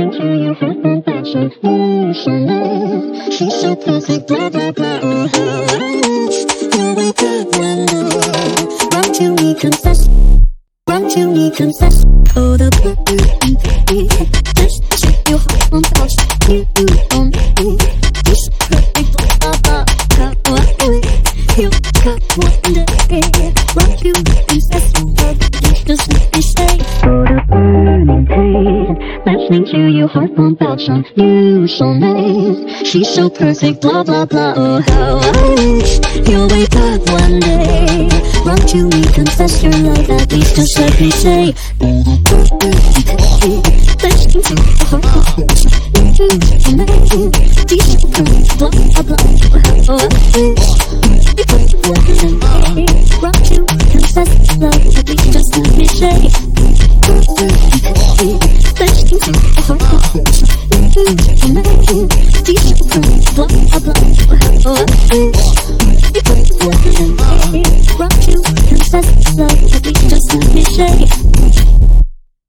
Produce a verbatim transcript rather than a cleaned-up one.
Listening to your heart and passion. Ooh, so nice. She's so perfect, blah, blah, blah. Oh, you wake up one day. Run to me, confess. Run to me, confess. Oh, the baby and baby. Just to your heart and passion. You, you, on me. This perfect, blah, blah, blah. How I wait. You got one day. Run to me, confess. Just let me say. Oh, the burning pain. Listening to your heart pump out some new soulmate. She's so perfect, blah, blah, blah. Oh, how I wish you'll wake up one day. Run to me, confess your love, at least just let me say. Listening to your heart pump out some new soulmate. She's so perfect, blah, blah, blah. Oh, how I wish you wake up one day. Run to me, confess your love, at least just let me say. Listening to your heart pump out some new soulmate. She's so perfect, blah, blah, blah. Oh, I wish you wake up one day. Run to confess love, at least just let me say.